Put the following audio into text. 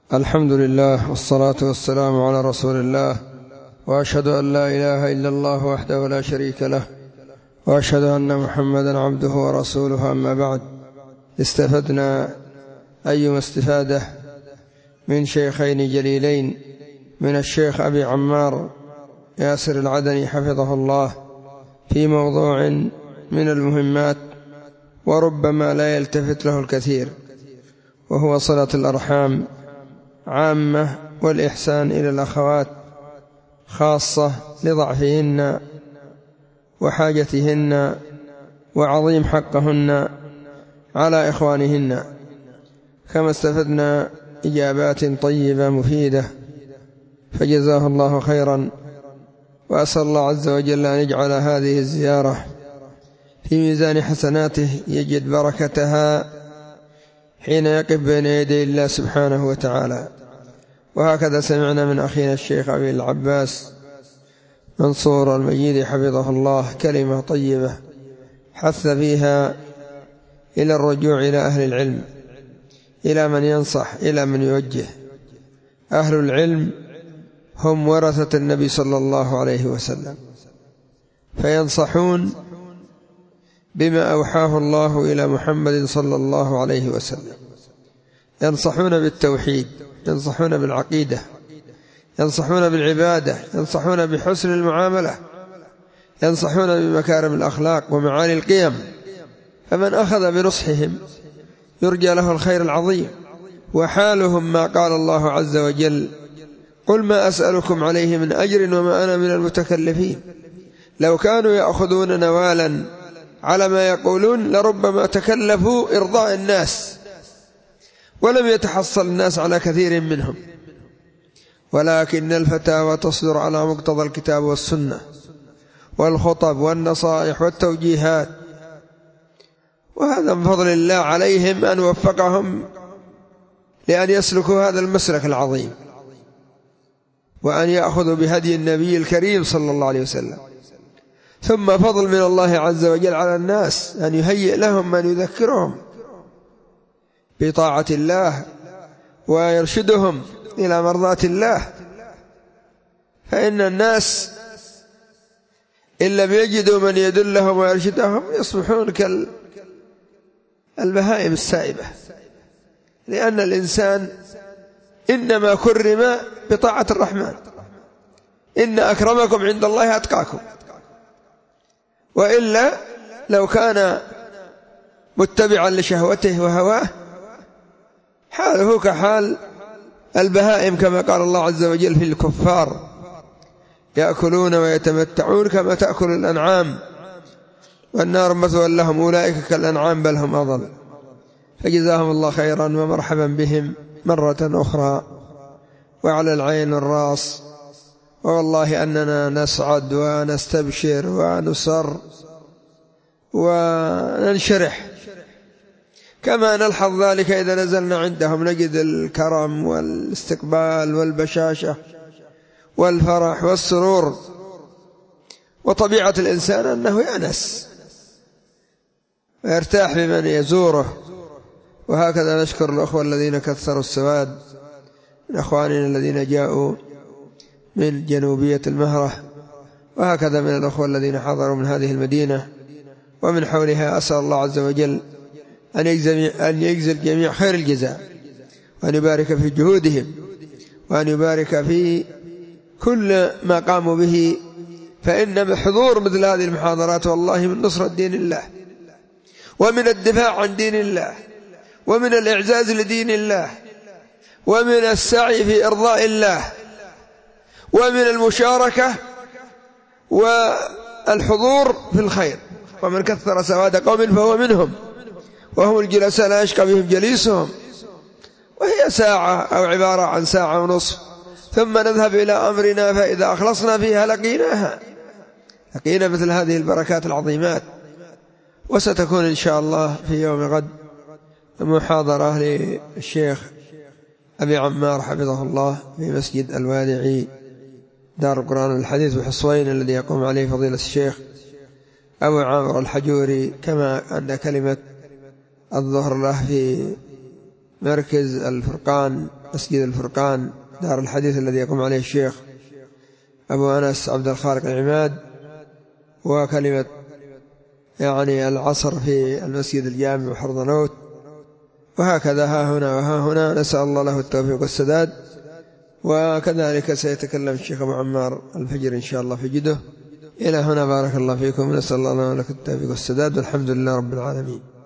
الحمد لله والصلاة والسلام على رسول الله، وأشهد أن لا إله إلا الله وحده لا شريك له، وأشهد أن محمدا عبده ورسوله. أما بعد، استفدنا أيما استفادة من شيخين جليلين، من الشيخ أبي عمار ياسر العدني حفظه الله في موضوع من المهمات وربما لا يلتفت له الكثير، وهو صلة الأرحام عامة، والإحسان إلى الأخوات خاصة لضعفهن وحاجتهن وعظيم حقهن على إخوانهن. كما استفدنا إجابات طيبة مفيدة، فجزاه الله خيرا، وأسأل الله عز وجل أن يجعل هذه الزيارة في ميزان حسناته، يجد بركتها حين يقف بين يدي الله سبحانه وتعالى. وهكذا سمعنا من أخينا الشيخ أبي العباس منصور المجيد حفظه الله كلمة طيبة حث فيها إلى الرجوع إلى أهل العلم، إلى من ينصح، إلى من يوجه. أهل العلم هم ورثة النبي صلى الله عليه وسلم، فينصحون بما أوحاه الله إلى محمد صلى الله عليه وسلم، ينصحون بالتوحيد، ينصحون بالعقيدة، ينصحون بالعبادة، ينصحون بحسن المعاملة، ينصحون بمكارم الأخلاق ومعالي القيم. فمن أخذ بنصحهم يرجى له الخير العظيم. وحالهم ما قال الله عز وجل: قل ما أسألكم عليه من أجر وما أنا من المتكلفين. لو كانوا يأخذون نوالا على ما يقولون لربما تكلفوا إرضاء الناس، ولم يتحصل الناس على كثير منهم. ولكن الفتاوى تصدر على مقتضى الكتاب والسنة والخطب والنصائح والتوجيهات، وهذا من فضل الله عليهم أن وفقهم لأن يسلكوا هذا المسلك العظيم، وأن يأخذوا بهدي النبي الكريم صلى الله عليه وسلم. ثم فضل من الله عز وجل على الناس أن يهيئ لهم من يذكرهم بطاعة الله ويرشدهم إلى مرضاة الله. فإن الناس إن لم يجدوا من يدلهم ويرشدهم يصبحون كالبهائم السائبة، لأن الإنسان إنما كرم بطاعة الرحمن. إن أكرمكم عند الله أتقاكم، وإلا لو كان متبعا لشهوته وهواه حاله كحال البهائم، كما قال الله عز وجل في الكفار: يأكلون ويتمتعون كما تأكل الأنعام والنار مثوى لهم أولئك كالأنعام بل هم أضل. فجزاهم الله خيرا ومرحبا بهم مرة أخرى، وعلى العين والراس. والله أننا نسعد ونستبشر ونسر وننشرح، كما نلحظ ذلك إذا نزلنا عندهم، نجد الكرم والاستقبال والبشاشة والفرح والسرور. وطبيعة الإنسان أنه يأنس ويرتاح بمن يزوره. وهكذا نشكر الأخوة الذين كثروا السواد من أخواننا الذين جاءوا من جنوبية المهرة، وهكذا من الأخوة الذين حضروا من هذه المدينة ومن حولها. أسأل الله عز وجل أن يجزي الجميع خير الجزاء، وأن يبارك في جهودهم، وأن يبارك في كل ما قاموا به. فإن بحضور مثل هذه المحاضرات والله من نصرة دين الله، ومن الدفاع عن دين الله، ومن الإعزاز لدين الله، ومن السعي في إرضاء الله، ومن المشاركة والحضور في الخير. ومن كثر سواد قوم فهو منهم، وهم الجلساء لا يشقى بهم جليسهم. وهي ساعة أو عبارة عن ساعة ونصف، ثم نذهب إلى أمرنا، فإذا أخلصنا فيها لقينا مثل هذه البركات العظيمات. وستكون إن شاء الله في يوم غد محاضرة للشيخ أبي عمار حفظه الله في مسجد الوادعي دار القرآن والحديث بحصوين، الذي يقوم عليه فضيلة الشيخ أبو عامر الحجوري. كما أن كلمة الظهر له في مركز الفرقان، مسجد الفرقان دار الحديث الذي يقوم عليه الشيخ أبو أنس عبد الخالق العماد، وكلمة يعني العصر في المسجد الجامع وحرضنوت، وهكذا ها هنا وها هنا. نسأل الله له التوفيق والسداد. وكذلك سيتكلم الشيخ أبو عمار الفجر إن شاء الله في جده. إلى هنا بارك الله فيكم، نسأل الله له التوفيق والسداد، والحمد لله رب العالمين.